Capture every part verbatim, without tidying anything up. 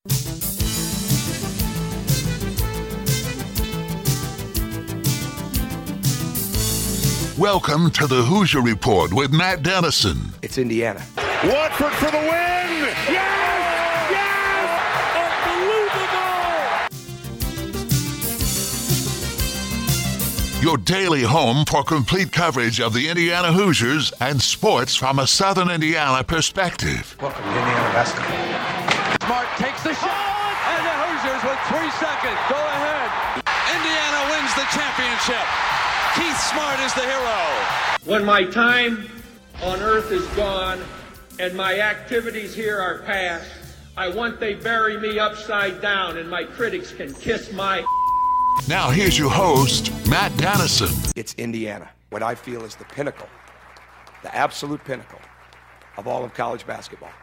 Welcome to the Hoosier Report with Matt Dennison. It's Indiana. Watford for the win! Yes! Yes! Unbelievable! Your daily home for complete coverage of the Indiana Hoosiers and sports from a Southern Indiana perspective. Welcome to Indiana basketball. Smart takes the shot, and the Hoosiers with three seconds go ahead. Indiana wins the championship. Keith Smart is the hero. When my time on earth is gone and my activities here are past, I want they bury me upside down and my critics can kiss my... Now here's your host, Matt Dennison. It's Indiana, what I feel is the pinnacle, the absolute pinnacle of all of college basketball.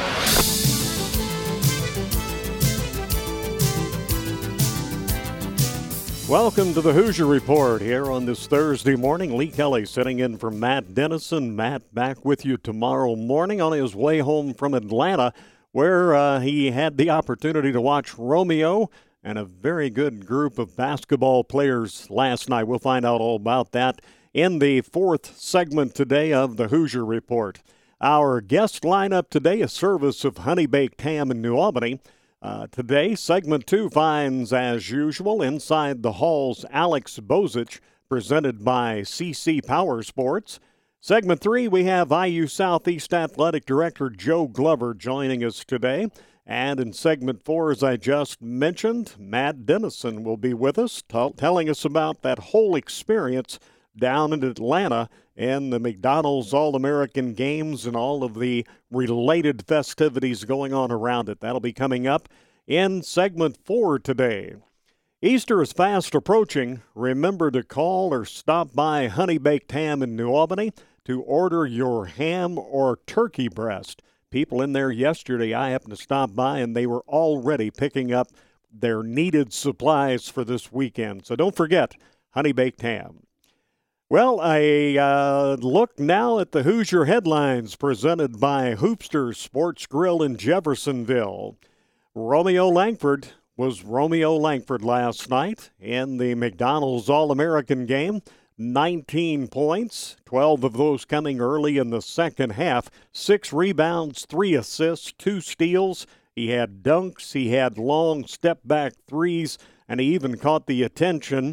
Welcome to the Hoosier Report here on this Thursday morning. Lee Kelly sitting in for Matt Dennison. Matt back with you tomorrow morning on his way home from Atlanta, where uh, he had the opportunity to watch Romeo and a very good group of basketball players last night. We'll find out all about that in the fourth segment today of the Hoosier Report. Our guest lineup today, a service of Honey Baked Ham in New Albany. Uh, today, segment two finds, as usual, Inside the Halls, Alex Bozich, presented by C C Power Sports. Segment three, we have I U Southeast Athletic Director Joe Glover joining us today. And in segment four, as I just mentioned, Matt Dennison will be with us, t- telling us about that whole experience down in Atlanta and the McDonald's All-American Games and all of the related festivities going on around it. That'll be coming up in segment four today. Easter is fast approaching. Remember to call or stop by Honey Baked Ham in New Albany to order your ham or turkey breast. People in there yesterday, I happened to stop by, and they were already picking up their needed supplies for this weekend. So don't forget, Honey Baked Ham. Well, a uh, look now at the Hoosier headlines presented by Hoopster Sports Grill in Jeffersonville. Romeo Langford was Romeo Langford last night in the McDonald's All-American game. nineteen points, twelve of those coming early in the second half. Six rebounds, three assists, two steals. He had dunks, he had long step-back threes, and he even caught the attention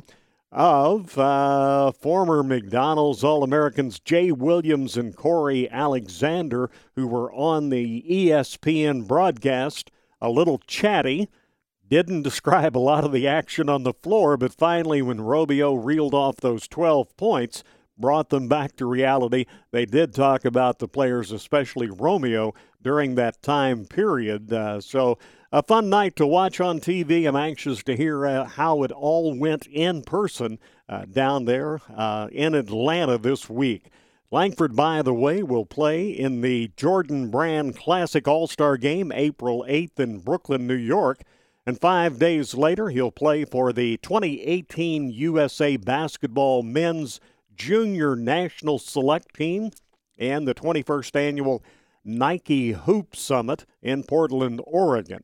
of uh, former McDonald's All-Americans Jay Williams and Corey Alexander, who were on the E S P N broadcast, a little chatty. Didn't describe a lot of the action on the floor, but finally when Romeo reeled off those twelve points, brought them back to reality, they did talk about the players, especially Romeo, during that time period. Uh, so a fun night to watch on T V. I'm anxious to hear uh, how it all went in person uh, down there uh, in Atlanta this week. Langford, by the way, will play in the Jordan Brand Classic All-Star Game April eighth in Brooklyn, New York. And five days later, he'll play for the twenty eighteen U S A Basketball Men's Junior National Select Team and the twenty-first Annual Nike Hoop Summit in Portland, Oregon.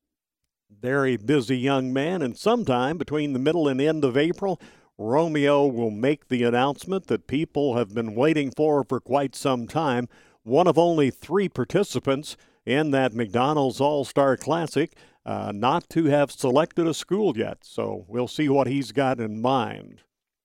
Very busy young man, and sometime between the middle and end of April, Romeo will make the announcement that people have been waiting for for quite some time. One of only three participants in that McDonald's All-Star Classic uh, not to have selected a school yet, so we'll see what he's got in mind.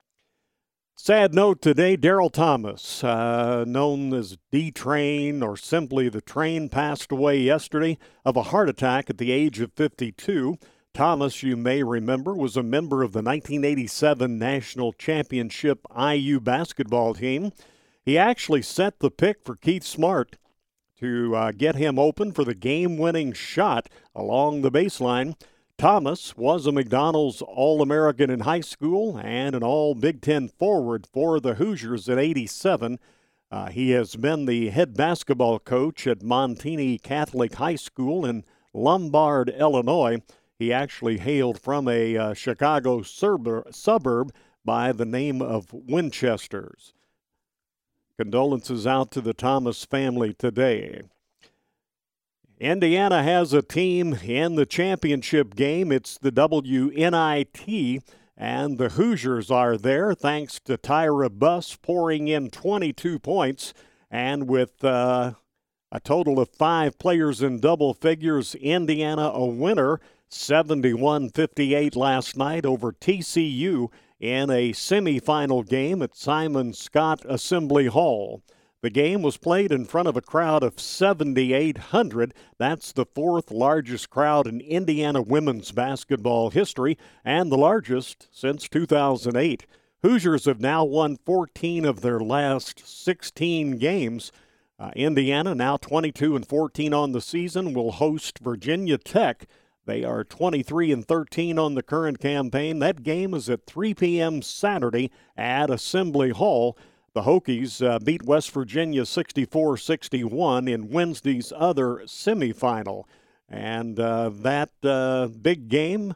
Sad note today, Daryl Thomas, uh, known as D-Train or simply the Train, passed away yesterday of a heart attack at the age of fifty-two. Thomas, you may remember, was a member of the nineteen eighty-seven National Championship I U basketball team. He actually set the pick for Keith Smart to uh, get him open for the game-winning shot along the baseline. Thomas was a McDonald's All-American in high school and an All-Big Ten forward for the Hoosiers in eighty-seven. Uh, he has been the head basketball coach at Montini Catholic High School in Lombard, Illinois. He actually hailed from a uh, Chicago suburb, suburb by the name of Winchesters. Condolences out to the Thomas family today. Indiana has a team in the championship game. It's the W N I T, and the Hoosiers are there thanks to Tyra Buss pouring in twenty-two points. And with uh, a total of five players in double figures, Indiana a winner, seventy-one fifty-eight last night over T C U in a semifinal game at Simon Scott Assembly Hall. The game was played in front of a crowd of seventy-eight hundred. That's the fourth largest crowd in Indiana women's basketball history and the largest since two thousand eight. Hoosiers have now won fourteen of their last sixteen games. Uh, Indiana, now twenty-two and fourteen on the season, will host Virginia Tech. They are twenty-three and thirteen on the current campaign. That game is at three p.m. Saturday at Assembly Hall. The Hokies uh, beat West Virginia sixty-four sixty-one in Wednesday's other semifinal. And uh, that uh, big game,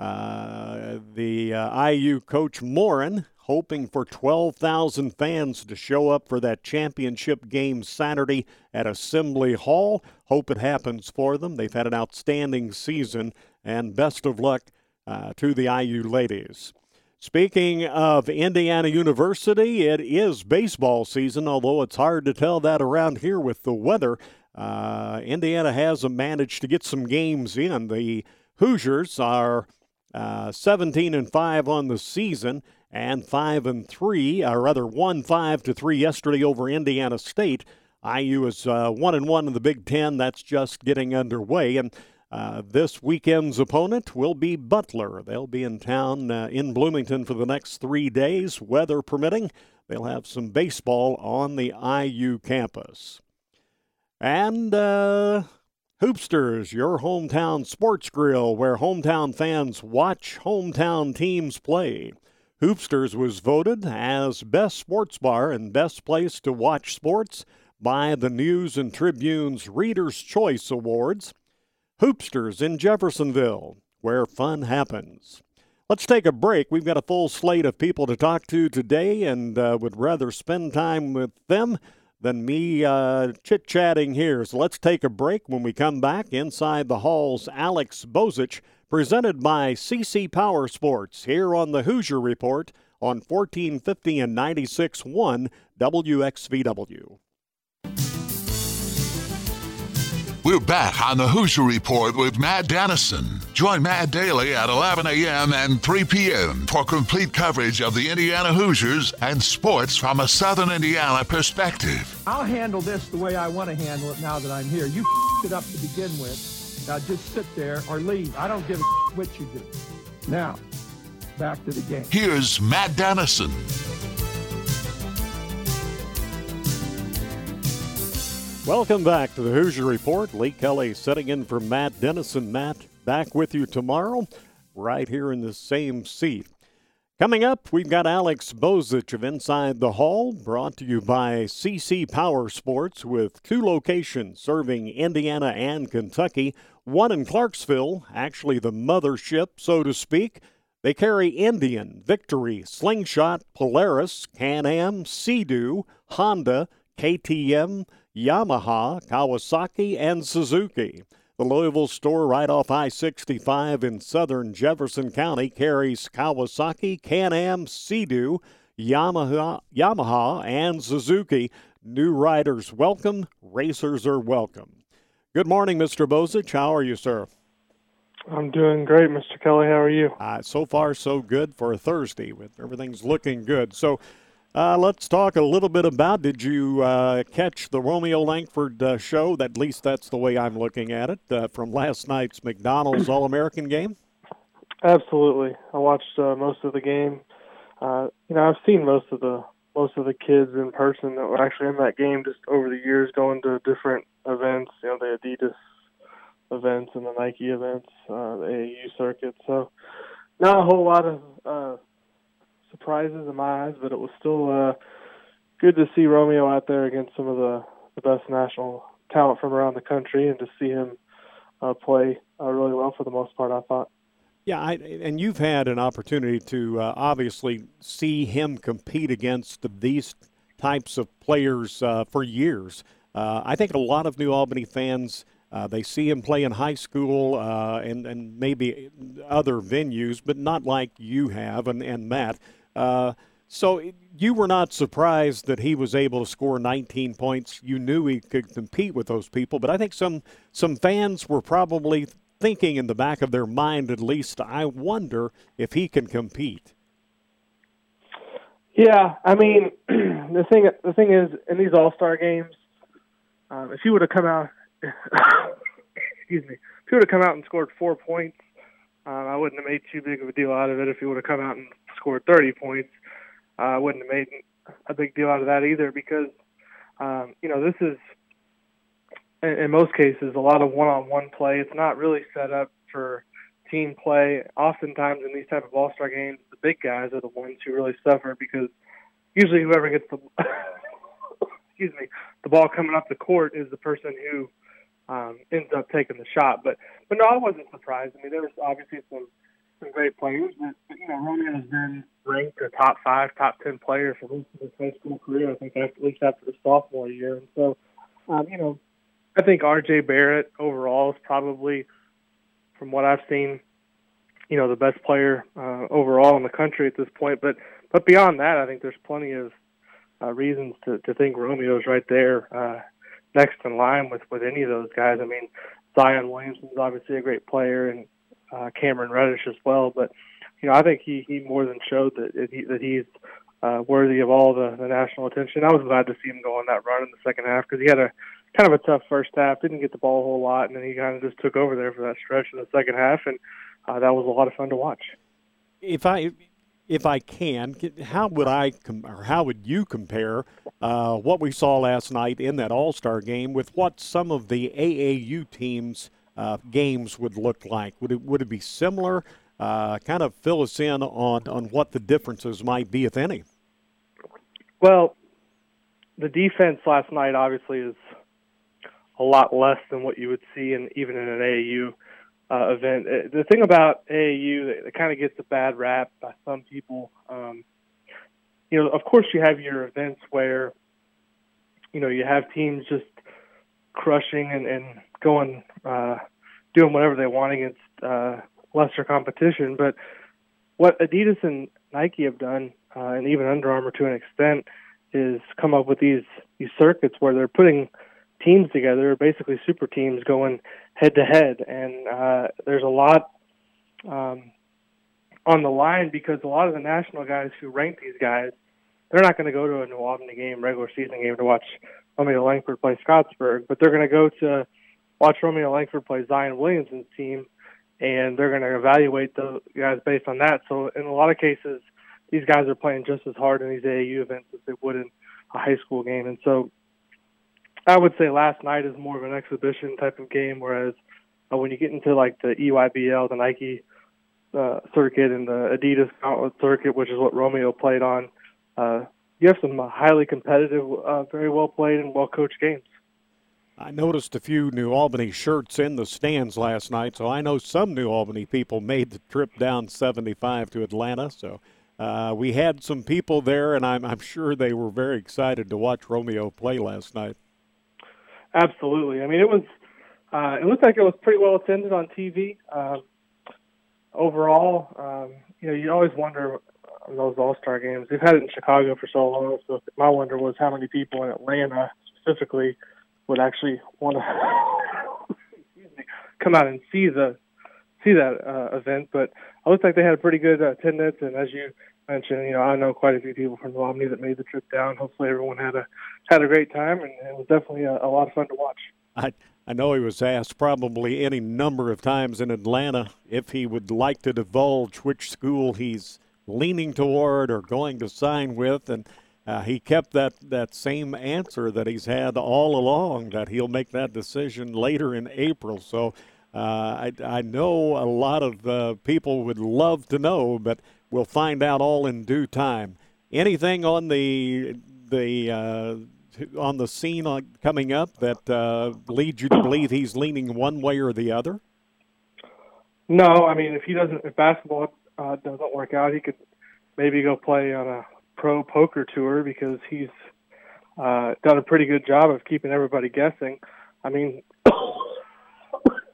uh, the uh, I U coach Morin hoping for twelve thousand fans to show up for that championship game Saturday at Assembly Hall. Hope it happens for them. They've had an outstanding season, and best of luck uh, to the I U ladies. Speaking of Indiana University, it is baseball season, although it's hard to tell that around here with the weather. Uh, Indiana has managed to get some games in. The Hoosiers are uh, seventeen and five on the season and five and three, or rather won five to three yesterday over Indiana State. I U is uh, one and one in the Big Ten. That's just getting underway, and Uh, this weekend's opponent will be Butler. They'll be in town uh, in Bloomington for the next three days, weather permitting. They'll have some baseball on the I U campus. And uh, Hoopsters, your hometown sports grill where hometown fans watch hometown teams play. Hoopsters was voted as best sports bar and best place to watch sports by the News and Tribune's Reader's Choice Awards. Hoopsters in Jeffersonville, where fun happens. Let's take a break. We've got a full slate of people to talk to today and uh, would rather spend time with them than me uh, chit-chatting here. So let's take a break. When we come back, Inside the Hall's Alex Bozich, presented by C C Power Sports, here on the Hoosier Report on fourteen fifty and ninety-six point one W X V W. We're back on the Hoosier Report with Matt Dennison. Join Matt daily at eleven a.m. and three p.m. for complete coverage of the Indiana Hoosiers and sports from a Southern Indiana perspective. I'll handle this the way I want to handle it now that I'm here. You it up to begin with. Now just sit there or leave. I don't give a what you do. Now, back to the game. Here's Matt Dennison. Welcome back to the Hoosier Report. Lee Kelly sitting in for Matt Dennison. Matt, back with you tomorrow, right here in the same seat. Coming up, we've got Alex Bozich of Inside the Hall, brought to you by C C Power Sports, with two locations serving Indiana and Kentucky. One in Clarksville, actually the mothership, so to speak. They carry Indian, Victory, Slingshot, Polaris, Can-Am, Sea-Doo, Honda, K T M, Yamaha, Kawasaki, and Suzuki. The Louisville store right off I sixty-five in southern Jefferson County carries Kawasaki, Can-Am, Sea-Doo, Yamaha, Yamaha, and Suzuki. New riders welcome, racers are welcome. Good morning, Mister Bozich. How are you, sir? I'm doing great, Mister Kelly. How are you? Uh, so far, so good for a Thursday. With everything's looking good. So, Uh, let's talk a little bit about, did you uh, catch the Romeo Langford uh, show? That, at least that's the way I'm looking at it, uh, from last night's McDonald's All-American game? Absolutely. I watched uh, most of the game. Uh, you know, I've seen most of the most of the kids in person that were actually in that game just over the years, going to different events, you know, the Adidas events and the Nike events, uh, the A A U circuit. So not a whole lot of uh, surprises in my eyes, but it was still uh, good to see Romeo out there against some of the, the best national talent from around the country, and to see him uh, play uh, really well for the most part, I thought. Yeah, I, and you've had an opportunity to uh, obviously see him compete against these types of players uh, for years. Uh, I think a lot of New Albany fans Uh, they see him play in high school uh, and, and maybe other venues, but not like you have and, and Matt. Uh, so you were not surprised that he was able to score nineteen points. You knew he could compete with those people, but I think some some fans were probably thinking in the back of their mind, at least, I wonder if he can compete. Yeah, I mean, the thing the thing is, in these All-Star games, um, if he would have come out, excuse me, if he would have come out and scored four points, uh, I wouldn't have made too big of a deal out of it. If he would have come out and scored thirty points, uh, I wouldn't have made a big deal out of that either, because, um, you know, this is, in, in most cases, a lot of one-on-one play. It's not really set up for team play. Oftentimes in these type of All-Star games, the big guys are the ones who really suffer, because usually whoever gets the excuse me the ball coming up the court is the person who um, ends up taking the shot. But but no, I wasn't surprised. I mean, there was obviously some some great players, but, but you know, Romeo has been ranked a top five, top ten player for most of his high school career. I think after, at least after his sophomore year, and so um, you know, I think R J Barrett overall is probably, from what I've seen, you know, the best player uh, overall in the country at this point. But but beyond that, I think there's plenty of uh, reasons to, to think Romeo's right there uh, next in line with, with any of those guys. I mean, Zion Williamson's obviously a great player, and uh, Cameron Reddish as well. But, you know, I think he, he more than showed that that, he, that he's uh, worthy of all the, the national attention. I was glad to see him go on that run in the second half, because he had a kind of a tough first half, didn't get the ball a whole lot, and then he kind of just took over there for that stretch in the second half, and uh, that was a lot of fun to watch. If I if I can, how would I com- or how would you compare uh, what we saw last night in that All-Star game with what some of the A A U teams' uh, games would look like? Would it would it be similar? Uh, kind of fill us in on, on what the differences might be, if any. Well, the defense last night obviously is a lot less than what you would see in even in an A A U uh, event. The thing about A A U, it, it kind of gets a bad rap by some people. Um, you know, of course you have your events where, you know, you have teams just crushing and, and going, uh, doing whatever they want against uh, lesser competition. But what Adidas and Nike have done, uh, and even Under Armour to an extent, is come up with these, these circuits where they're putting teams together, basically super teams going head to head, and uh, there's a lot um, on the line, because a lot of the national guys who rank these guys, they're not going to go to a New Albany game, regular season game, to watch Romeo Langford play Scottsburg, but they're going to go to watch Romeo Langford play Zion Williamson's team, and they're going to evaluate the guys based on that. So in a lot of cases, these guys are playing just as hard in these A A U events as they would in a high school game, and so I would say last night is more of an exhibition type of game, whereas uh, when you get into like the E Y B L, the Nike uh, circuit, and the Adidas Gauntlet circuit, which is what Romeo played on, uh, you have some uh, highly competitive, uh, very well played and well coached games. I noticed a few New Albany shirts in the stands last night, so I know some New Albany people made the trip down seventy-five to Atlanta. So uh, we had some people there, and I'm, I'm sure they were very excited to watch Romeo play last night. Absolutely. I mean, it was. Uh, it looked like it was pretty well attended on T V. Um, overall, um, you know, you always wonder on those All-Star games. They've had it in Chicago for so long, so my wonder was how many people in Atlanta specifically would actually want to come out and see the see that uh, event. But it looked like they had a pretty good uh, attendance, and as you mentioned, you know, I know quite a few people from New Albany that made the trip down. Hopefully, everyone had a had a great time, and it was definitely a, a lot of fun to watch. I I know he was asked probably any number of times in Atlanta if he would like to divulge which school he's leaning toward or going to sign with, and uh, he kept that, that same answer that he's had all along, that he'll make that decision later in April. So uh, I, I know a lot of uh, people would love to know, but we'll find out all in due time. Anything on the the uh, on the scene uh, coming up that uh, leads you to believe he's leaning one way or the other? No, I mean, if he doesn't, if basketball uh, doesn't work out, he could maybe go play on a pro poker tour, because he's uh, done a pretty good job of keeping everybody guessing. I mean,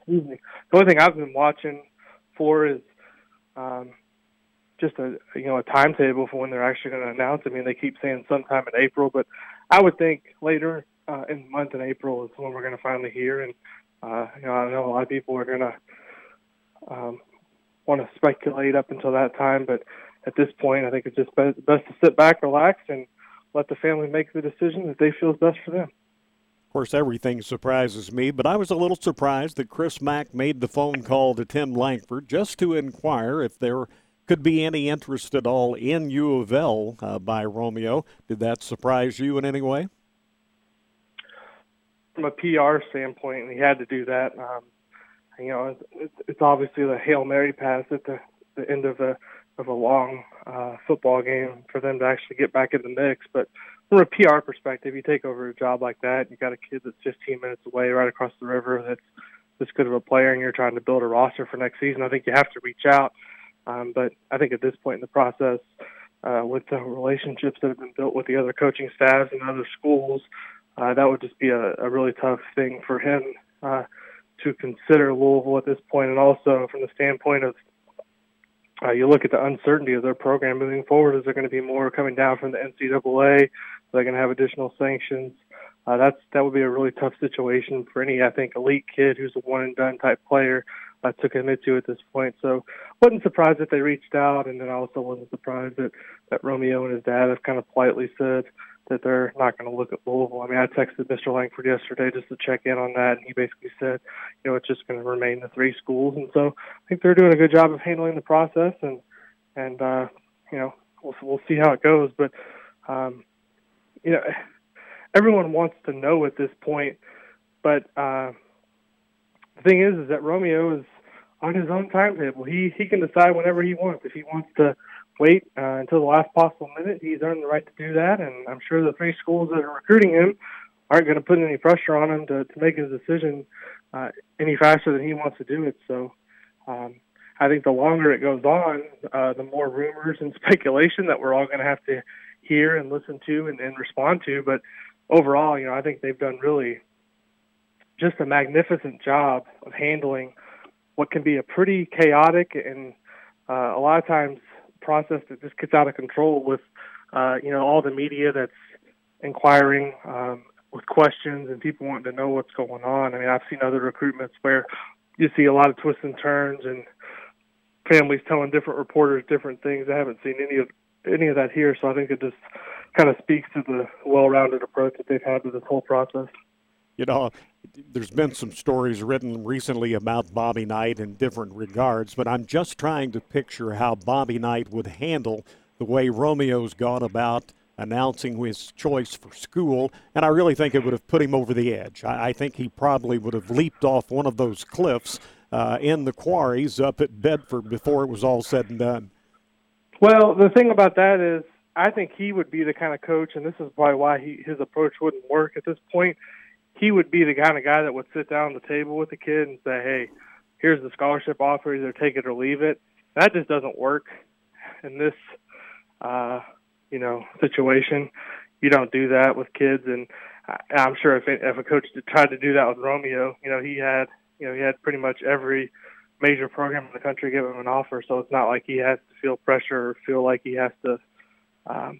excuse me. The only thing I've been watching for is um, just a you know a timetable for when they're actually going to announce. I mean, they keep saying sometime in April, but I would think later uh, in the month in April is when we're going to finally hear. And uh, you know, I know a lot of people are going to um, want to speculate up until that time, but at this point, I think it's just best, best to sit back, relax, and let the family make the decision that they feel is best for them. Of course, everything surprises me, but I was a little surprised that Chris Mack made the phone call to Tim Langford just to inquire if there could be any interest at all in U of L uh, by Romeo. Did that surprise you in any way? From a P R standpoint, he had to do that. Um, you know, it's, it's obviously the Hail Mary pass at the, the end of a of a long uh, football game for them to actually get back in the mix. But from a P R perspective, you take over a job like that, you got a kid that's fifteen minutes away right across the river that's this good of a player, and you're trying to build a roster for next season. I think you have to reach out. Um, but I think at this point in the process, uh, with the relationships that have been built with the other coaching staffs and other schools, uh, that would just be a, a really tough thing for him uh, to consider Louisville at this point. And also from the standpoint of Uh, you look at the uncertainty of their program moving forward. Is there going to be more coming down from the N C double A? Are they going to have additional sanctions? Uh, that's that would be a really tough situation for any, I think, elite kid who's a one-and-done type player uh, to commit to at this point. So wasn't surprised that they reached out, and then I also wasn't surprised that, that Romeo and his dad have kind of politely said that they're not going to look at Louisville. I mean, I texted Mister Langford yesterday just to check in on that, and he basically said, you know, it's just going to remain the three schools. And so I think they're doing a good job of handling the process, and, and uh, you know, we'll, we'll see how it goes. But, um, you know, everyone wants to know at this point, but uh, the thing is, is that Romeo is on his own timetable. He, he can decide whenever he wants. If he wants to wait uh, until the last possible minute, he's earned the right to do that, and I'm sure the three schools that are recruiting him aren't going to put any pressure on him to, to make his decision uh, any faster than he wants to do it. So um, I think the longer it goes on, uh, the more rumors and speculation that we're all going to have to hear and listen to and, and respond to. But overall, you know, I think they've done really just a magnificent job of handling what can be a pretty chaotic and uh, a lot of times process that just gets out of control with, uh, you know, all the media that's inquiring um, with questions and people wanting to know what's going on. I mean, I've seen other recruitments where you see a lot of twists and turns and families telling different reporters different things. I haven't seen any of any of that here, so I think it just kind of speaks to the well-rounded approach that they've had to this whole process. You know, there's been some stories written recently about Bobby Knight in different regards, but I'm just trying to picture how Bobby Knight would handle the way Romeo's gone about announcing his choice for school, and I really think it would have put him over the edge. I, I think he probably would have leaped off one of those cliffs uh, in the quarries up at Bedford before it was all said and done. Well, the thing about that is I think he would be the kind of coach, and this is probably why he, his approach wouldn't work at this point. He would be the kind of guy that would sit down at the table with the kid and say, hey, here's the scholarship offer, either take it or leave it. That just doesn't work in this, uh, you know, situation. You don't do that with kids, and I'm sure if if a coach tried to do that with Romeo, you know, he had, you know, he had pretty much every major program in the country give him an offer, so it's not like he has to feel pressure or feel like he has to um,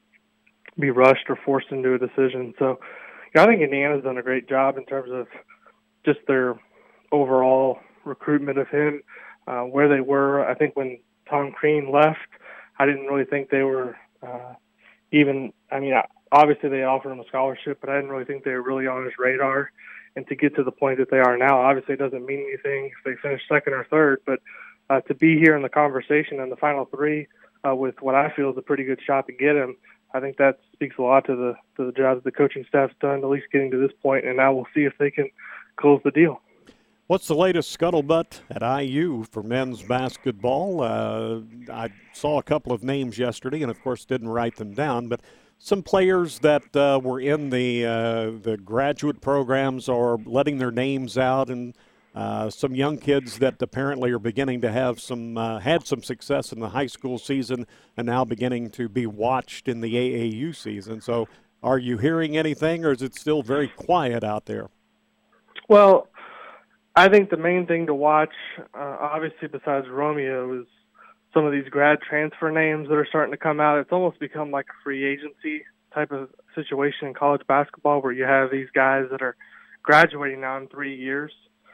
be rushed or forced into a decision. So, I think Indiana's done a great job in terms of just their overall recruitment of him, uh, where they were. I think when Tom Crean left, I didn't really think they were uh, even – I mean, obviously they offered him a scholarship, but I didn't really think they were really on his radar. And to get to the point that they are now, obviously it doesn't mean anything if they finish second or third, but uh, to be here in the conversation in the final three uh, with what I feel is a pretty good shot to get him, I think that speaks a lot to the to the job that the coaching staff's done, at least getting to this point, and now we'll see if they can close the deal. What's the latest scuttlebutt at I U for men's basketball? Uh, I saw a couple of names yesterday, and of course didn't write them down, but some players that uh, were in the uh, the graduate programs are letting their names out, and uh, some young kids that apparently are beginning to have some uh, had some success in the high school season and now beginning to be watched in the A A U season. So are you hearing anything, or is it still very quiet out there? Well, I think the main thing to watch, uh, obviously besides Romeo, is some of these grad transfer names that are starting to come out. It's almost become like a free agency type of situation in college basketball where you have these guys that are graduating now in three years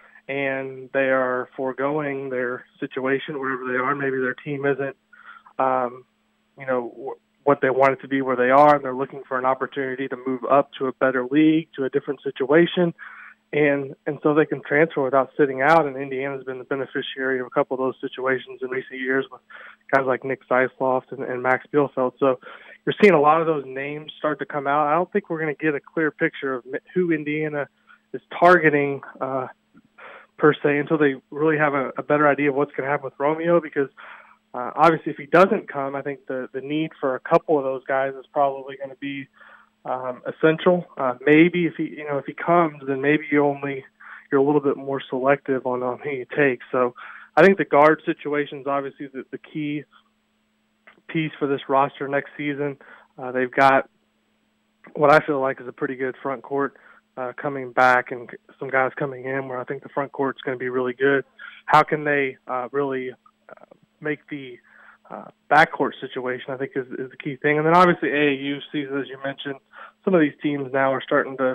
and they are foregoing their situation wherever they are. Maybe their team isn't, um, you know, w- what they want it to be where they are, and they're looking for an opportunity to move up to a better league, to a different situation. And and so they can transfer without sitting out, and Indiana's been the beneficiary of a couple of those situations in recent years with guys like Nick Zeisloft and, and Max Bielfeldt. So you're seeing a lot of those names start to come out. I don't think we're going to get a clear picture of who Indiana is targeting uh, per se until they really have a, a better idea of what's going to happen with Romeo, because uh, obviously if he doesn't come, I think the, the need for a couple of those guys is probably going to be Um, essential. Uh, maybe if he, you know, if he comes, then maybe you only you're a little bit more selective on, on who you take. So, I think the guard situation is obviously the, the key piece for this roster next season. Uh, they've got what I feel like is a pretty good front court uh, coming back, and some guys coming in where I think the front court is going to be really good. How can they uh, really uh, make the Uh, backcourt situation, I think, is, is the key thing. And then obviously A A U season, as you mentioned, some of these teams now are starting to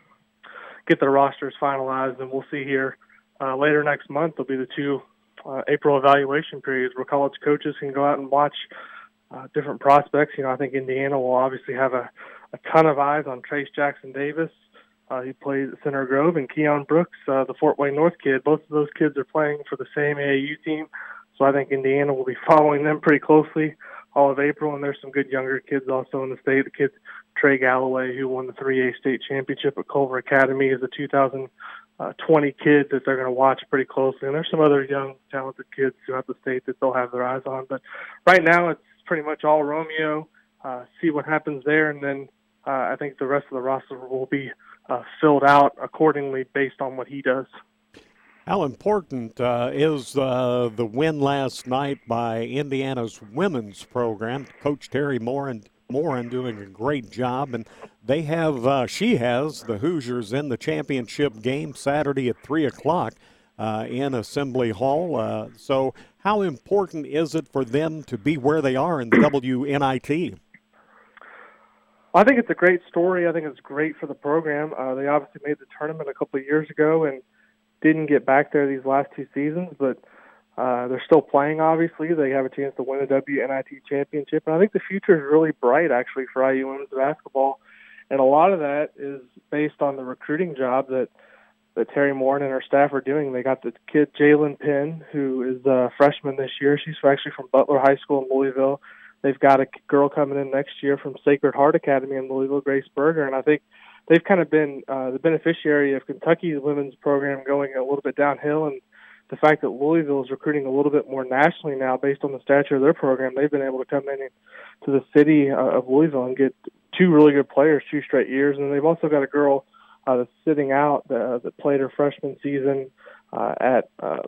get their rosters finalized, and we'll see here uh, later next month. There'll be the two uh, April evaluation periods where college coaches can go out and watch uh, different prospects. You know, I think Indiana will obviously have a, a ton of eyes on Trace Jackson Davis. Uh, he plays at Center Grove, and Keon Brooks, uh, the Fort Wayne North kid. Both of those kids are playing for the same A A U team. So I think Indiana will be following them pretty closely all of April, and there's some good younger kids also in the state. The kid Trey Galloway, who won the three A state championship at Culver Academy, is a two thousand twenty kid that they're going to watch pretty closely. And there's some other young, talented kids throughout the state that they'll have their eyes on. But right now it's pretty much all Romeo, uh, see what happens there, and then uh, I think the rest of the roster will be uh, filled out accordingly based on what he does. How important uh, is uh, the win last night by Indiana's women's program? Coach Terry Moran, Moran doing a great job, and they have, uh, she has the Hoosiers in the championship game Saturday at three o'clock uh, in Assembly Hall. Uh, so how important is it for them to be where they are in the W N I T? I think it's a great story. I think it's great for the program. Uh, they obviously made the tournament a couple of years ago, and didn't get back there these last two seasons, but uh, they're still playing, obviously. They have a chance to win a W N I T championship, and I think the future is really bright, actually, for I U women's basketball, and a lot of that is based on the recruiting job that, that Terry Moran and her staff are doing. They got the kid Jalen Penn, who is a freshman this year. She's actually from Butler High School in Louisville. They've got a girl coming in next year from Sacred Heart Academy in Louisville, Grace Berger, and I think they've kind of been uh, the beneficiary of Kentucky's women's program going a little bit downhill, and the fact that Louisville is recruiting a little bit more nationally now based on the stature of their program, they've been able to come in to the city uh, of Louisville and get two really good players two straight years. And they've also got a girl uh, that's sitting out uh, that played her freshman season uh, at uh,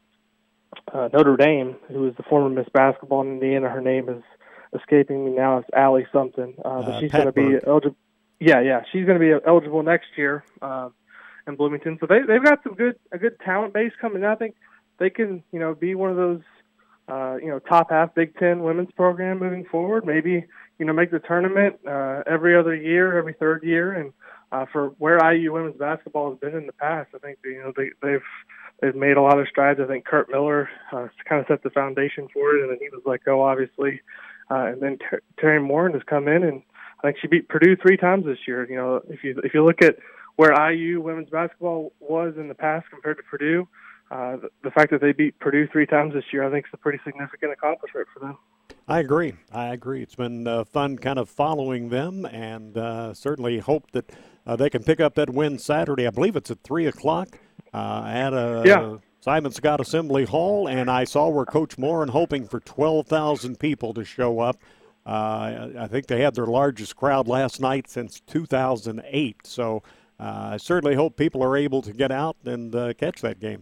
uh, Notre Dame, who is the former Miss Basketball in Indiana. Her name is escaping me now. It's Allie something, uh, but uh, she's going to be eligible. Yeah, yeah, she's going to be eligible next year uh, in Bloomington. So they they've got some good a good talent base coming. I think they can you know be one of those uh, you know top half Big Ten women's program moving forward. Maybe you know make the tournament uh, every other year, every third year, and uh, for where I U women's basketball has been in the past, I think you know they, they've they've made a lot of strides. I think Kurt Miller uh, kind of set the foundation for it, and then he was let go, obviously, uh, and then Ter- Terry Moran has come in and. I think she beat Purdue three times this year. You know, if you if you look at where I U women's basketball was in the past compared to Purdue, uh, the, the fact that they beat Purdue three times this year, I think, is a pretty significant accomplishment for them. I agree. I agree. It's been uh, fun kind of following them, and uh, certainly hope that uh, they can pick up that win Saturday. I believe it's at three o'clock uh, at a yeah. Simon Scott Assembly Hall, and I saw where Coach Moran hoping for twelve thousand people to show up. Uh, I think they had their largest crowd last night since two thousand eight. So uh, I certainly hope people are able to get out and uh, catch that game.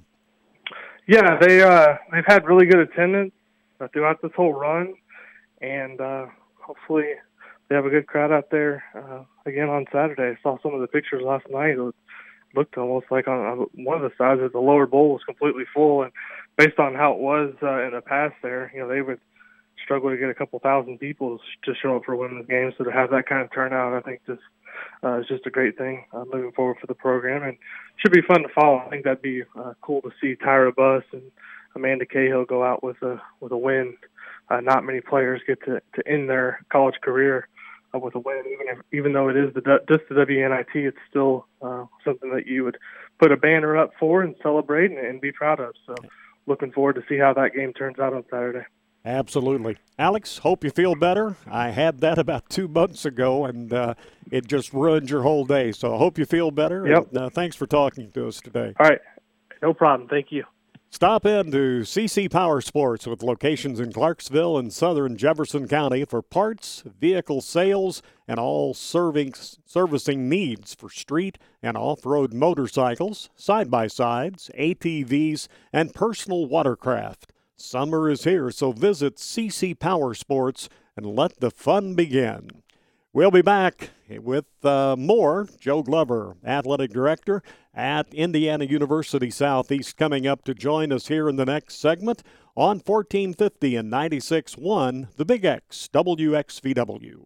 Yeah, they, uh, they've had really good attendance uh, throughout this whole run, and uh, hopefully they have a good crowd out there uh, again on Saturday. I saw some of the pictures last night. It was looked almost like on, on one of the sides that the lower bowl was completely full. And based on how it was uh, in the past there, you know, they would struggle to get a couple thousand people to show up for women's games. So to have that kind of turnout, I think just uh, is just a great thing uh, moving forward for the program. And should be fun to follow. I think that'd be uh, cool to see Tyra Buss and Amanda Cahill go out with a with a win. Uh, not many players get to, to end their college career uh, with a win, even if, even though it is the just the W N I T. It's still uh, something that you would put a banner up for and celebrate and, and be proud of. So, looking forward to see how that game turns out on Saturday. Absolutely. Alex, hope you feel better. I had that about two months ago, and uh, it just ruined your whole day. So I hope you feel better. Yep. And, uh, thanks for talking to us today. All right. No problem. Thank you. Stop in to C C Power Sports with locations in Clarksville and southern Jefferson County for parts, vehicle sales, and all serving, servicing needs for street and off-road motorcycles, side-by-sides, A T Vs, and personal watercraft. Summer is here, so visit C C Power Sports and let the fun begin. We'll be back with uh, more. Joe Glover, Athletic Director at Indiana University Southeast, coming up to join us here in the next segment on fourteen fifty and ninety-six point one, The Big X, W X V W.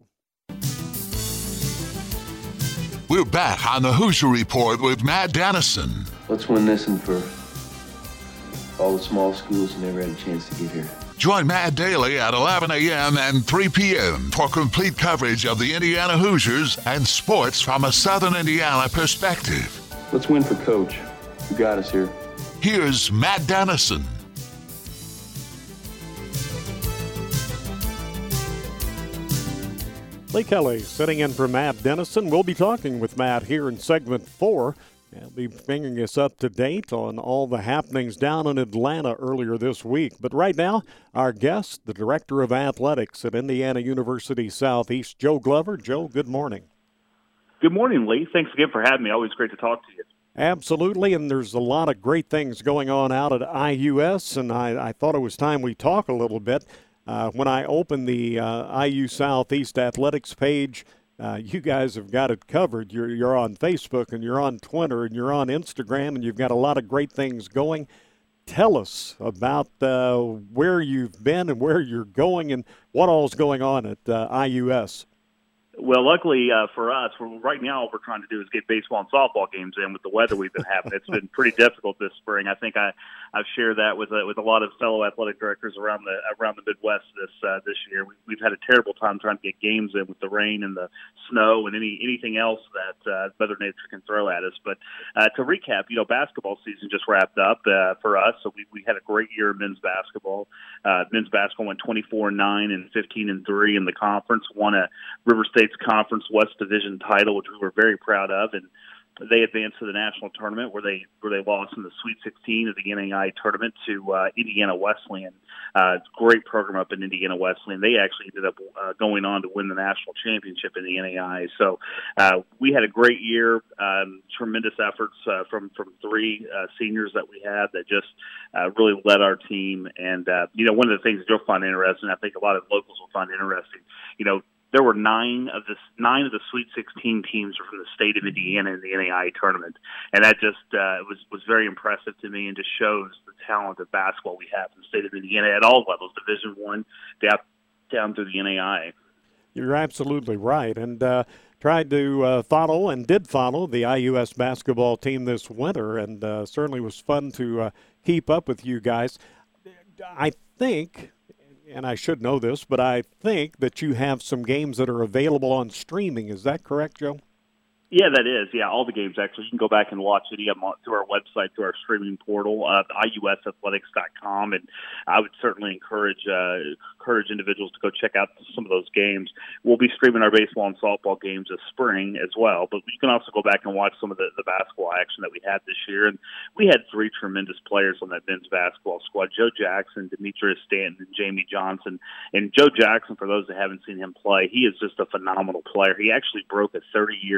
We're back on the Hoosier Report with Matt Dennison. Let's win this one for all the small schools who never had a chance to get here. Join Matt Daly at eleven a.m. and three p.m. for complete coverage of the Indiana Hoosiers and sports from a Southern Indiana perspective. Let's win for Coach, who got us here. Here's Matt Dennison. Lee Kelly sitting in for Matt Dennison. We'll be talking with Matt here in segment four. He'll be bringing us up to date on all the happenings down in Atlanta earlier this week. But right now, our guest, the Director of Athletics at Indiana University Southeast, Joe Glover. Joe, good morning. Good morning, Lee. Thanks again for having me. Always great to talk to you. Absolutely, and there's a lot of great things going on out at I U S, and I, I thought it was time we talk a little bit. Uh, when I opened the uh, I U Southeast Athletics page, Uh, you guys have got it covered. You're you're on Facebook and you're on Twitter and you're on Instagram, and you've got a lot of great things going. Tell us about uh, where you've been and where you're going and what all's going on at uh, I U S. Well, luckily uh, for us, we're, right now all we're trying to do is get baseball and softball games in with the weather we've been having. It's been pretty difficult this spring. I think I, I've shared that with uh, with a lot of fellow athletic directors around the around the Midwest this uh, this year. We, we've had a terrible time trying to get games in with the rain and the snow and any anything else that uh, Mother Nature can throw at us. But uh, to recap, you know, basketball season just wrapped up uh, for us, so we, we had a great year in men's basketball. Uh, men's basketball went twenty-four and nine and fifteen and three in the conference, won a River State's Conference West Division title, which we were very proud of, and they advanced to the national tournament where they where they lost in the Sweet sixteen of the N A I A tournament to uh, Indiana Wesleyan. Uh, great program up in Indiana Wesleyan. They actually ended up uh, going on to win the national championship in the N A I A. So uh, we had a great year, um, tremendous efforts uh, from from three uh, seniors that we had that just uh, really led our team. And uh, you know, one of the things that you'll find interesting, I think a lot of locals will find interesting, you know, there were nine of the nine of the Sweet sixteen teams were from the state of Indiana in the N A I A tournament, and that just uh, was was very impressive to me, and just shows the talent of basketball we have in the state of Indiana at all levels, Division One down down through the N A I A. You're absolutely right, and uh, tried to uh, follow and did follow the I U S basketball team this winter, and uh, certainly was fun to uh, keep up with you guys. I think. And I should know this, but I think that you have some games that are available on streaming. Is that correct, Joe? Yeah, that is. Yeah, all the games, actually. You can go back and watch any of them through our website, through our streaming portal, uh, I U S athletics dot com. And I would certainly encourage uh, encourage individuals to go check out some of those games. We'll be streaming our baseball and softball games this spring as well. But you can also go back and watch some of the, the basketball action that we had this year. And we had three tremendous players on that men's basketball squad: Joe Jackson, Demetrius Stanton, and Jamie Johnson. And Joe Jackson, for those that haven't seen him play, he is just a phenomenal player. He actually broke a thirty-year rebound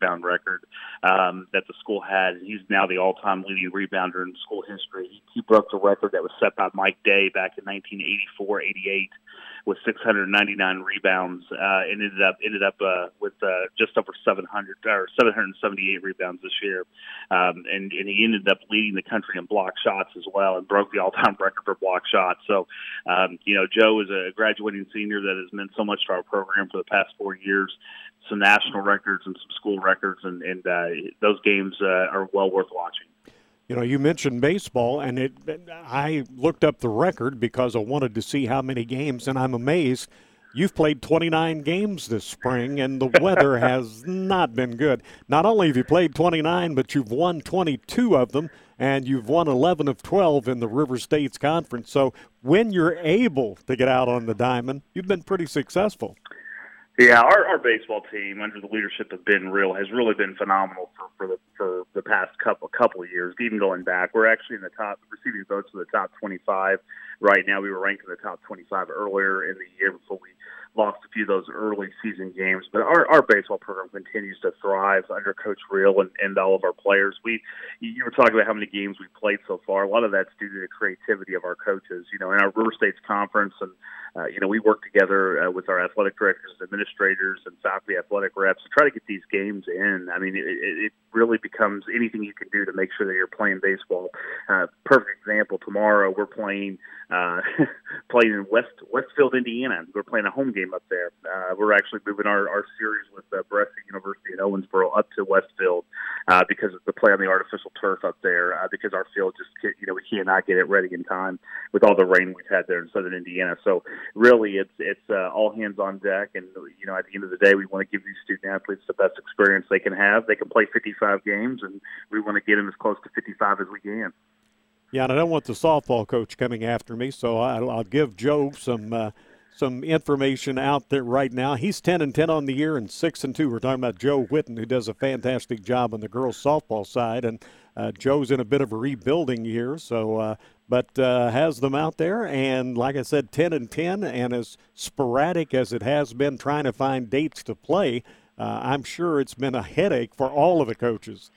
all-time record um, that the school had. He's now the all-time leading rebounder in school history. He, he broke the record that was set by Mike Day back in nineteen eighty-four eighty-eight with six hundred ninety-nine rebounds, uh, and ended up ended up uh, with uh, just over seven hundred or seven hundred seventy-eight rebounds this year, um, and, and he ended up leading the country in block shots as well, and broke the all-time record for block shots. So, um, you know, Joe is a graduating senior that has meant so much to our program for the past four years. Some national records and some school records, and, and uh, those games uh, are well worth watching. You know, you mentioned baseball, and it. I looked up the record because I wanted to see how many games, and I'm amazed. You've played twenty-nine games this spring, and the weather has not been good. Not only have you played twenty-nine, but you've won twenty-two of them, and you've won eleven of twelve in the River States Conference. So when you're able to get out on the diamond, you've been pretty successful. Yeah, our, our baseball team under the leadership of Ben Real has really been phenomenal for, for the for the past couple couple of years. Even going back, we're actually in the top receiving votes for the top twenty-five right now. We were ranked in the top twenty-five earlier in the year before we lost a few of those early season games. But our, our baseball program continues to thrive under Coach Real and, and all of our players. We you were talking about how many games we played so far. A lot of that's due to the creativity of our coaches. You know, in our River States Conference, and uh, you know, we work together uh, with our athletic directors, administrators, and faculty athletic reps to try to get these games in. I mean, it, it really becomes anything you can do to make sure that you're playing baseball. Uh, perfect example. Tomorrow we're playing uh, playing in West Westfield, Indiana. We're playing a home game up there. Uh, we're actually moving our, our series with uh, Brescia University in Owensboro up to Westfield uh, because of the play on the artificial turf up there. Uh, because our field just can't, you know we cannot get it ready in time with all the rain we've had there in southern Indiana. So really, it's it's uh, all hands on deck, and you know at the end of the day, we want to give these student athletes the best experience they can have. They can play fifty-five games, and we want to get them as close to fifty-five as we can. Yeah, and I don't want the softball coach coming after me, so I'll, I'll give Joe some uh, some information out there right now. He's ten and ten on the year and six and two. We're talking about Joe Whitten, who does a fantastic job on the girls softball side, and uh, Joe's in a bit of a rebuilding year, so uh, but uh, has them out there, and like I said, ten and ten, and as sporadic as it has been trying to find dates to play, uh, I'm sure it's been a headache for all of the coaches.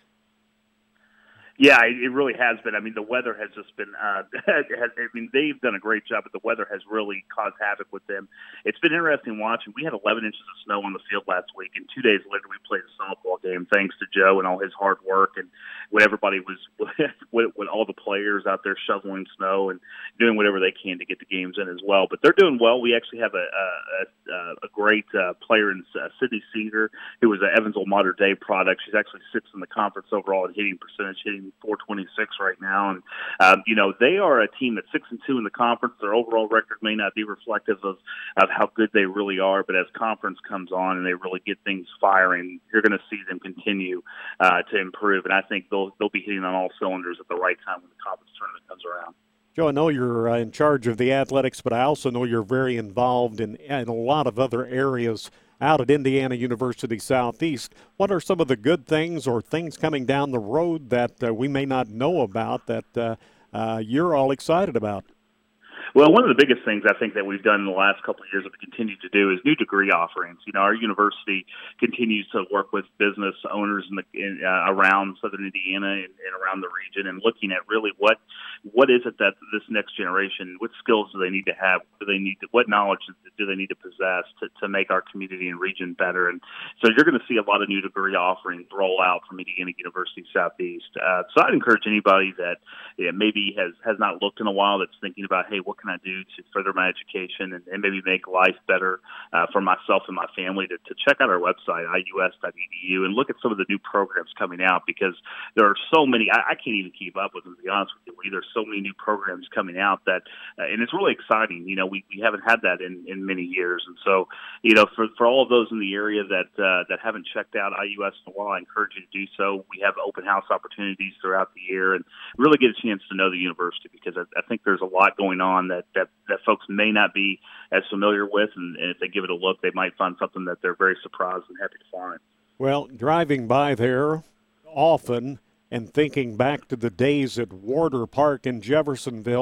Yeah, it really has been. I mean, the weather has just been, uh, has, I mean, they've done a great job, but the weather has really caused havoc with them. It's been interesting watching. We had eleven inches of snow on the field last week, and two days later we played a softball game thanks to Joe and all his hard work and when everybody was, with, with all the players out there shoveling snow and doing whatever they can to get the games in as well. But they're doing well. We actually have a, a, a, a great uh, player in uh, Sydney Seeger, who was an Evansville Mater Dei product. She's actually sixth in the conference overall in hitting percentage, hitting four twenty-six right now, and um, you know they are a team that's six and two in the conference. Their overall record may not be reflective of of how good they really are, but as conference comes on and they really get things firing, you're going to see them continue uh, to improve. And I think they'll they'll be hitting on all cylinders at the right time when the conference tournament comes around. Joe, I know you're uh, in charge of the athletics, but I also know you're very involved in, in a lot of other areas out at Indiana University Southeast. What are some of the good things or things coming down the road that uh, we may not know about that uh, uh, you're all excited about? Well, one of the biggest things I think that we've done in the last couple of years that we continue to do is new degree offerings. You know, our university continues to work with business owners in the, in, uh, around southern Indiana and, and around the region, and looking at really what what is it that this next generation, what skills do they need to have, do they need to, what knowledge do they need to possess to, to make our community and region better. And so you're going to see a lot of new degree offerings roll out from Indiana University Southeast. Uh, so I'd encourage anybody that yeah, maybe has, has not looked in a while, that's thinking about, hey, what can I do to further my education and, and maybe make life better uh, for myself and my family, to, to check out our website, I U S dot E D U, and look at some of the new programs coming out, because there are so many. I, I can't even keep up with them, to be honest with you. There's so many new programs coming out that, uh, and it's really exciting. You know, we, we haven't had that in, in many years. And so, you know, for, for all of those in the area that, uh, that haven't checked out I U S in a while, I encourage you to do so. We have open house opportunities throughout the year and really get a chance to know the university, because I, I think there's a lot going on that, that, that folks may not be as familiar with. And, and if they give it a look, they might find something that they're very surprised and happy to find. Well, driving by there often and thinking back to the days at Warder Park in Jeffersonville,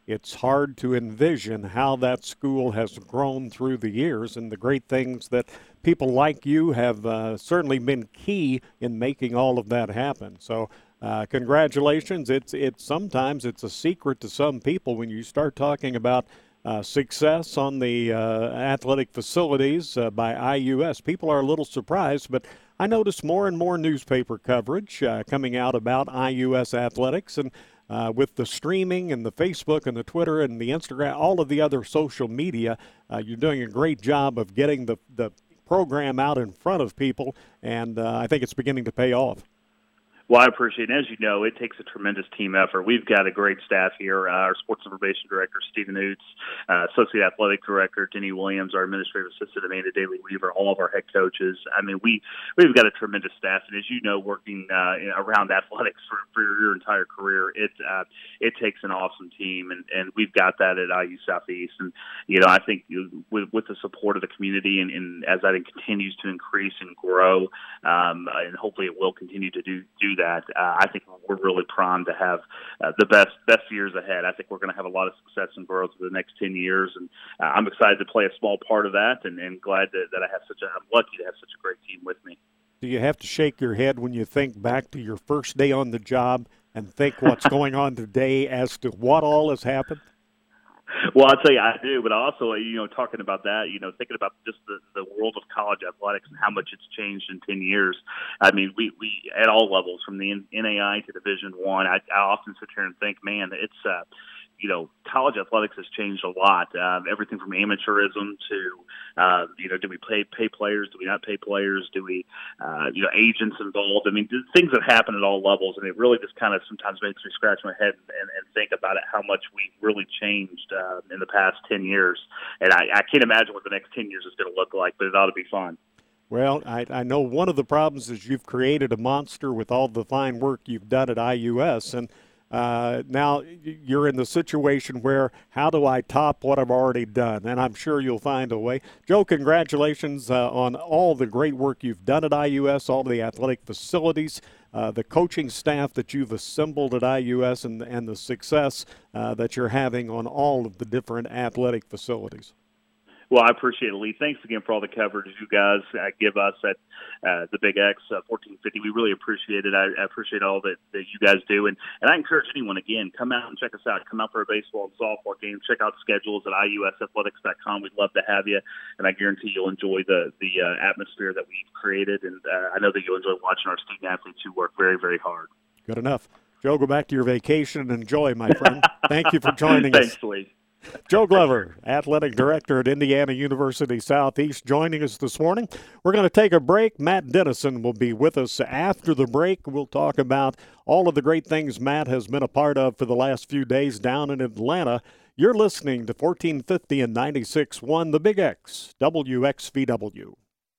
it's hard to envision how that school has grown through the years, and the great things that people like you have uh, certainly been key in making all of that happen. So uh, congratulations. It's it's sometimes it's a secret to some people when you start talking about uh, success on the uh, athletic facilities uh, by I U S. People are a little surprised, but I notice more and more newspaper coverage uh, coming out about I U S athletics, and uh, with the streaming and the Facebook and the Twitter and the Instagram, all of the other social media, uh, you're doing a great job of getting the, the program out in front of people, and uh, I think it's beginning to pay off. Well, I appreciate it. And as you know, it takes a tremendous team effort. We've got a great staff here. Uh, our sports information director, Stephen Oots, uh, associate athletic director, Denny Williams, our administrative assistant, Amanda Daly-Weaver, all of our head coaches. I mean, we, we've got a tremendous staff. And as you know, working uh, around athletics for, for your entire career, it uh, it takes an awesome team. And, and we've got that at I U Southeast. And, you know, I think with, with the support of the community and, and as that continues to increase and grow, um, and hopefully it will continue to do, do that. That uh, I think we're really primed to have uh, the best best years ahead. I think we're going to have a lot of success and growth for the next ten years, and uh, I'm excited to play a small part of that, and, and glad that, that I have such a I'm lucky to have such a great team with me. Do you have to shake your head when you think back to your first day on the job and think what's going on today as to what all has happened? Well, I'll tell you, I do, but also, you know, talking about that, you know, thinking about just the, the world of college athletics and how much it's changed in ten years. I mean, we, we at all levels, from the N A I to Division One, I, I often sit here and think, man, it's, uh, you know, college athletics has changed a lot. Um, everything from amateurism to, uh, you know, do we pay pay players? Do we not pay players? Do we, uh, you know, agents involved? I mean, things that happen at all levels, and it really just kind of sometimes makes me scratch my head and, and think about it, how much we've really changed uh, in the past ten years. And I, I can't imagine what the next ten years is going to look like, but it ought to be fun. Well, I, I know one of the problems is you've created a monster with all the fine work you've done at I U S, and Uh, now you're in the situation where how do I top what I've already done? And I'm sure you'll find a way. Joe, congratulations uh, on all the great work you've done at I U S, all the athletic facilities, uh, the coaching staff that you've assembled at I U S, and, and the success uh, that you're having on all of the different athletic facilities. Well, I appreciate it, Lee. Thanks again for all the coverage you guys uh, give us at uh, the Big X uh, fourteen fifty. We really appreciate it. I, I appreciate all that, that you guys do. And, and I encourage anyone, again, come out and check us out. Come out for a baseball and softball game. Check out schedules at I U S athletics dot com. We'd love to have you. And I guarantee you'll enjoy the, the uh, atmosphere that we've created. And uh, I know that you'll enjoy watching our student-athletes who work very, very hard. Good enough. Joe, go back to your vacation and enjoy, my friend. Thank you for joining Thanks, us. Thanks, Lee. Joe Glover, athletic director at Indiana University Southeast, joining us this morning. We're going to take a break. Matt Dennison will be with us after the break. We'll talk about all of the great things Matt has been a part of for the last few days down in Atlanta. You're listening to fourteen fifty and ninety-six point one, The Big X, W X V W.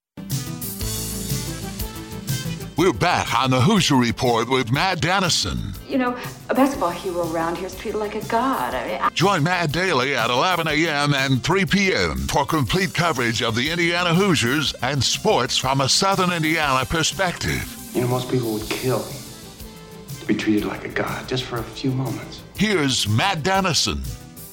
We're back on the Hoosier Report with Matt Dennison. You know, a basketball hero around here is treated like a god. I mean, I... Join Matt daily at eleven a.m. and three p.m. for complete coverage of the Indiana Hoosiers and sports from a Southern Indiana perspective. You know, most people would kill to be treated like a god just for a few moments. Here's Matt Dennison.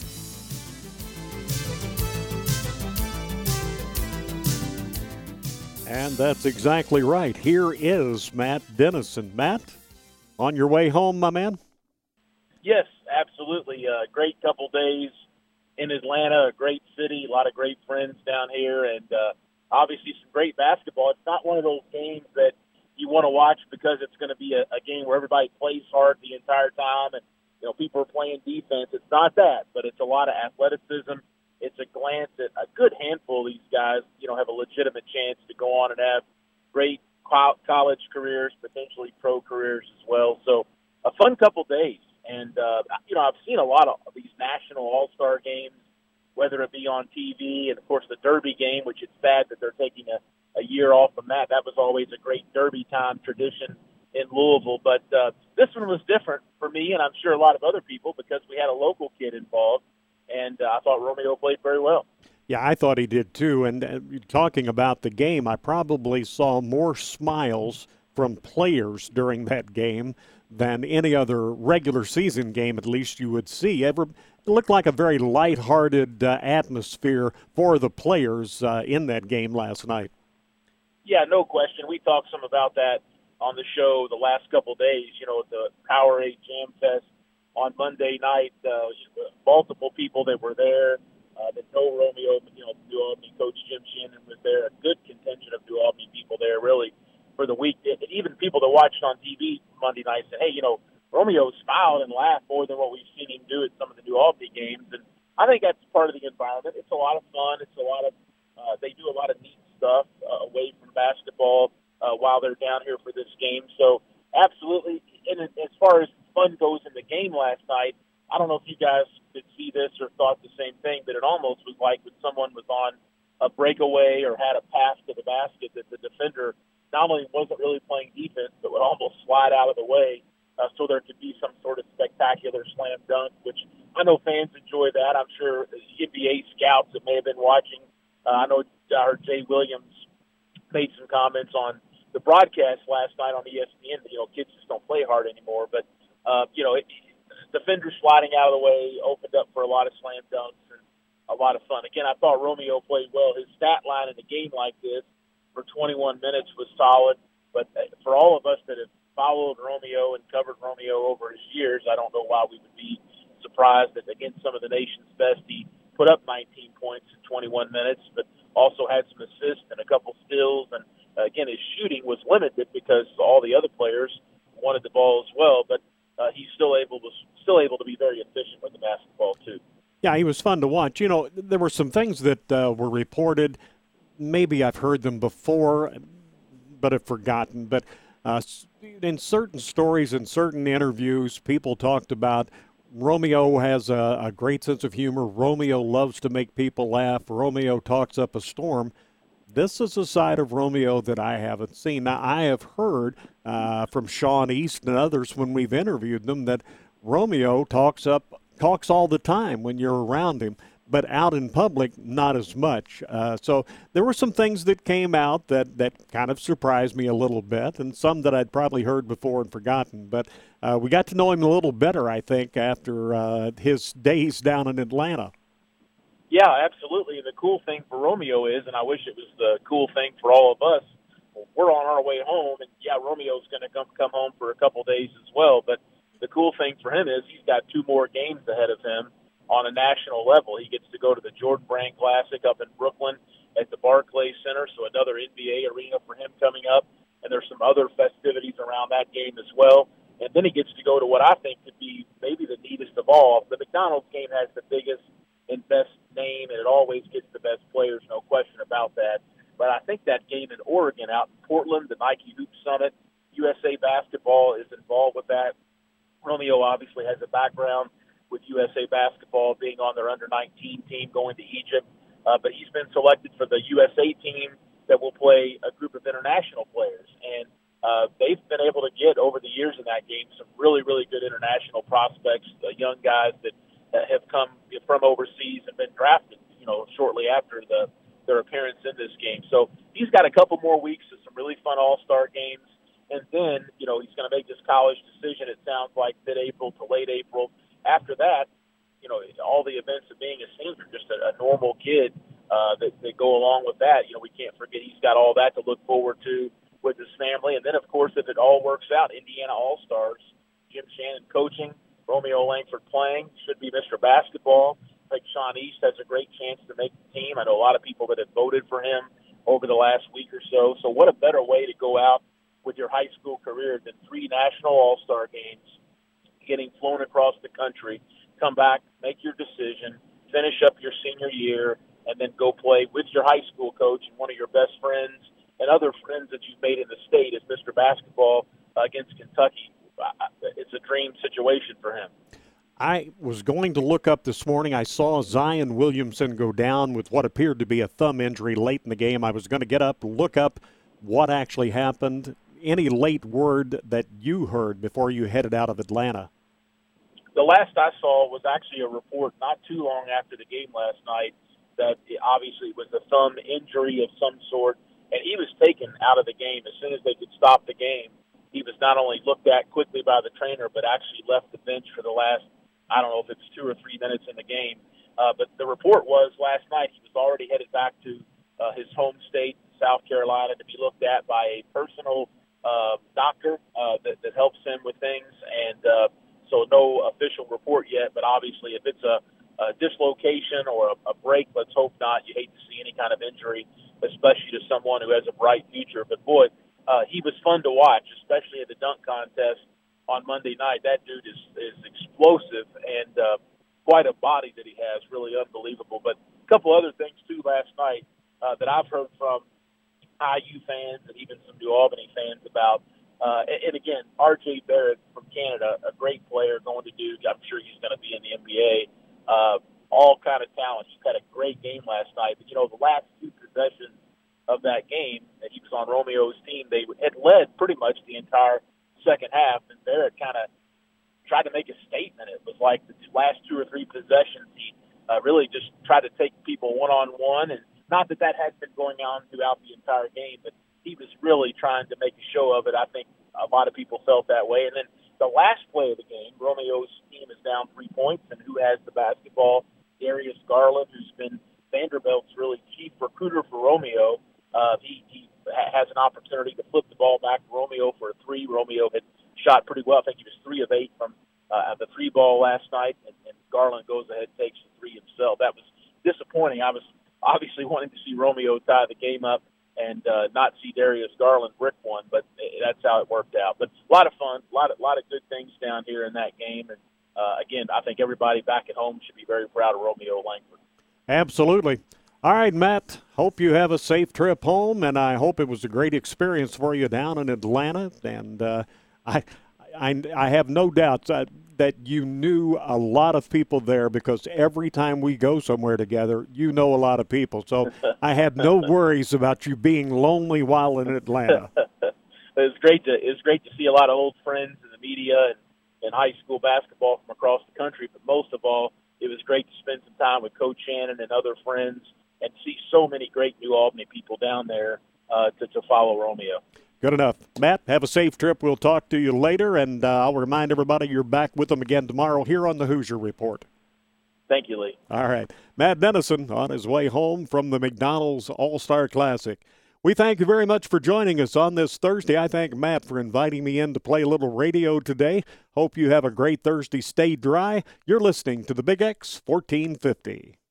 And that's exactly right. Here is Matt Dennison. Matt, on your way home, my man? Yes, absolutely. Uh, great couple days in Atlanta, a great city, a lot of great friends down here, and uh, obviously some great basketball. It's not one of those games that you want to watch because it's going to be a, a game where everybody plays hard the entire time and, you know, people are playing defense. It's not that, but it's a lot of athleticism. It's a glance at a good handful of these guys, you know, have a legitimate chance to go on and have great college careers, potentially pro careers as well. So a fun couple days. And, uh, you know, I've seen a lot of these national all-star games, whether it be on T V and, of course, the Derby game, which it's sad that they're taking a, a year off from that. That was always a great Derby time tradition in Louisville. But uh, this one was different for me, and I'm sure a lot of other people, because we had a local kid involved. And uh, I thought Romeo played very well. Yeah, I thought he did too. And uh, talking about the game, I probably saw more smiles from players during that game than any other regular season game, at least you would see. Every, it looked like a very lighthearted uh, atmosphere for the players uh, in that game last night. Yeah, no question. We talked some about that on the show the last couple of days. You know, the Powerade Jam Fest on Monday night, uh, multiple people that were there uh, that know Romeo, you know, New Albany coach Jim Shannon was there, a good contingent of New Albany people there really for the week. And even people that watched on T V Monday night said, hey, you know, Romeo smiled and laughed more than what we've seen him do at some of the New Albany games. And I think that's part of the environment. It's a lot of fun. It's a lot of, uh, they do a lot of neat stuff uh, away from basketball uh, while they're down here for this game. So absolutely. And as far as fun goes in the game last night, I don't know if you guys could see this or thought the same thing, but it almost was like when someone was on a breakaway or had a pass to the basket that the defender not only wasn't really playing defense, but would almost slide out of the way uh, so there could be some sort of spectacular slam dunk, which I know fans enjoy that. I'm sure N B A scouts that may have been watching, uh, I know our Jay Williams made some comments on the broadcast last night on E S P N that, you know, kids just don't play hard anymore. But, uh, you know, it, defenders sliding out of the way opened up for a lot of slam dunks and a lot of fun. Again, I thought Romeo played well. His stat line in a game like this for twenty-one minutes was solid. But for all of us that have followed Romeo and covered Romeo over his years, I don't know why we would be surprised that against some of the nation's best, he put up nineteen points in twenty-one minutes, but also had some assists and a couple steals. And uh, again, his shooting was limited because all the other players wanted the ball as well. But uh, he's still able to still able to be very efficient with the basketball too. Yeah, he was fun to watch. You know, there were some things that uh, were reported. Maybe I've heard them before, but have forgotten. But uh, in certain stories, in certain interviews, people talked about Romeo has a, a great sense of humor. Romeo loves to make people laugh. Romeo talks up a storm. This is a side of Romeo that I haven't seen. Now, I have heard uh, from Sean East and others when we've interviewed them that Romeo talks up, talks all the time when you're around him, but out in public, not as much. Uh, so there were some things that came out that, that kind of surprised me a little bit, and some that I'd probably heard before and forgotten. But uh, we got to know him a little better, I think, after uh, his days down in Atlanta. Yeah, absolutely. The cool thing for Romeo is, and I wish it was the cool thing for all of us, we're on our way home, and yeah, Romeo's going to come come home for a couple days as well. But the cool thing for him is he's got two more games ahead of him on a national level. He gets to go to the Jordan Brand Classic up in Brooklyn at the Barclays Center, so another N B A arena for him coming up. And there's some other festivities around that game as well. And then he gets to go to what I think could be maybe the neatest of all. The McDonald's game has the biggest and best name, and it always gets the best players, no question about that. But I think that game in Oregon out in Portland, the Nike Hoop Summit, U S A Basketball is involved with that. Romeo obviously has a background with U S A Basketball being on their under nineteen team going to Egypt. Uh, but he's been selected for the U S A team that will play a group of international players. And uh, they've been able to get, over the years in that game, some really, really good international prospects, uh, young guys that uh, have come from overseas and been drafted, you know, shortly after the their appearance in this game. So he's got a couple more weeks of some really fun all-star games. And then, you know, he's going to make this college decision, it sounds like, mid-April to late April. After that, you know, all the events of being a senior, just a, a normal kid uh, that, that go along with that. You know, we can't forget he's got all that to look forward to with his family. And then, of course, if it all works out, Indiana All-Stars, Jim Shannon coaching, Romeo Langford playing, should be Mister Basketball. I think Sean East has a great chance to make the team. I know a lot of people that have voted for him over the last week or so. So what a better way to go out with your high school career than three national all-star games, getting flown across the country, come back, make your decision, finish up your senior year, and then go play with your high school coach and one of your best friends and other friends that you've made in the state as Mister Basketball uh, against Kentucky. It's a dream situation for him. I was going to look up this morning. I saw Zion Williamson go down with what appeared to be a thumb injury late in the game. I was going to get up, look up what actually happened. Any late word that you heard before you headed out of Atlanta? The last I saw was actually a report not too long after the game last night that it obviously was a thumb injury of some sort, and he was taken out of the game as soon as they could stop the game. He was not only looked at quickly by the trainer, but actually left the bench for the last I don't know if it's two or three minutes in the game. Uh, but the report was last night he was already headed back to uh, his home state, South Carolina, to be looked at by a personal uh, doctor uh, that, that helps him with things. And uh, so no official report yet, but obviously if it's a, a dislocation or a, a break, let's hope not. You hate to see any kind of injury, especially to someone who has a bright future. But, boy, uh, he was fun to watch, especially at the dunk contest on Monday night. That dude is, is explosive and uh, quite a body that he has, really unbelievable. But a couple other things, too, last night uh, that I've heard from I U fans and even some New Albany fans about. Uh, and, and, again, R J Barrett from Canada, a great player going to Duke. I'm sure he's going to be in the N B A. Uh, all kind of talent. He had a great game last night. But, you know, the last two possessions of that game that he was on Romeo's team, they had led pretty much the entire second half, and Barrett kind of tried to make a statement. It was like the last two or three possessions, he uh, really just tried to take people one-on-one, and not that that had been going on throughout the entire game, but he was really trying to make a show of it. I think a lot of people felt that way. And then the last play of the game, Romeo's team is down three points, and who has the basketball? Darius Garland, who's been Vanderbilt's really chief recruiter for Romeo. Uh, he, he has an opportunity to flip the ball back to Romeo for a three. Romeo had shot pretty well. I think he was three of eight from uh, the three ball last night, and, and Garland goes ahead and takes the three himself. That was disappointing. I was obviously wanting to see Romeo tie the game up and uh, not see Darius Garland brick one, but that's how it worked out. But a lot of fun, a lot of, lot of good things down here in that game. And, uh, again, I think everybody back at home should be very proud of Romeo Langford. Absolutely. All right, Matt, hope you have a safe trip home, and I hope it was a great experience for you down in Atlanta. And uh, I, I, I have no doubts that, that you knew a lot of people there, because every time we go somewhere together, you know a lot of people. So I had no worries about you being lonely while in Atlanta. It was great to it was great to see a lot of old friends in the media and, and high school basketball from across the country. But most of all, it was great to spend some time with Coach Shannon and other friends and see so many great New Albany people down there uh, to, to follow Romeo. Good enough. Matt, have a safe trip. We'll talk to you later, and uh, I'll remind everybody you're back with them again tomorrow here on the Hoosier Report. Thank you, Lee. All right. Matt Dennison on his way home from the McDonald's All-Star Classic. We thank you very much for joining us on this Thursday. I thank Matt for inviting me in to play a little radio today. Hope you have a great Thursday. Stay dry. You're listening to the Big X fourteen fifty.